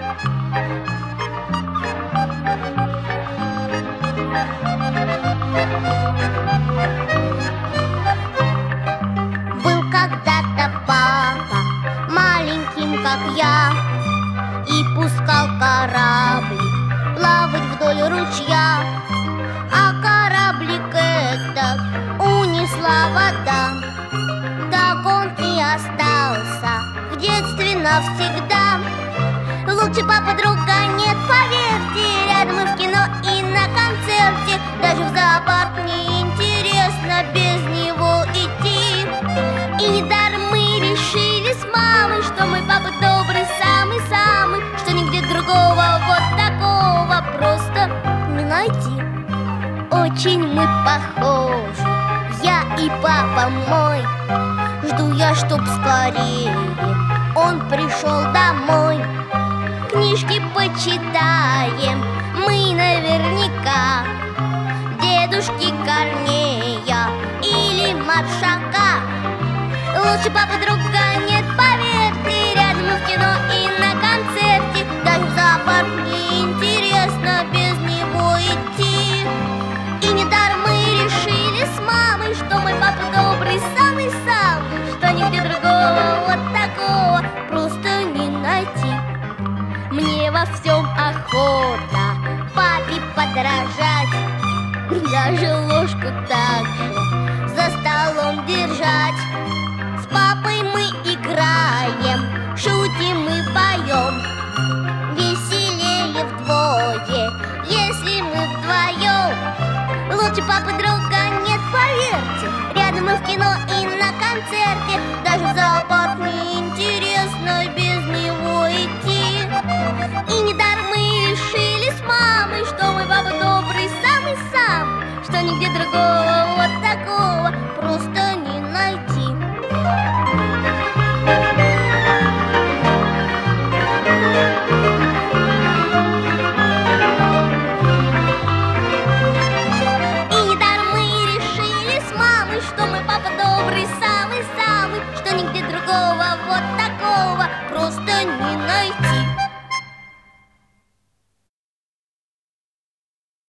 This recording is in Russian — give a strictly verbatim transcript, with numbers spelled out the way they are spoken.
Был когда-то папа маленьким, как я, и пускал кораблик плавать вдоль ручья. А кораблик этот унесла вода, так он и остался в детстве навсегда. Лучше папа друга нет, поверьте, рядом и в кино, и на концерте. Даже в зоопарк не интересно без него идти. И недаром мы решили с мамой, что мой папа добрый, самый-самый, что нигде другого вот такого просто не найти. Очень мы похожи, я и папа мой. Жду я, чтоб скорее он пришел домой. Книжки почитаем мы наверняка, дедушки Корнея или Маршака. Лучше папы друга нет, поверьте, рядом и в кино, и на концерте. Даже в зоопарк не интересно без него идти. И недаром мы решили с мамой, что мой папа добрый, самый-самый, что нигде другого вот такого просто не найти. Мне во всем охота папе подражать, даже ложку так же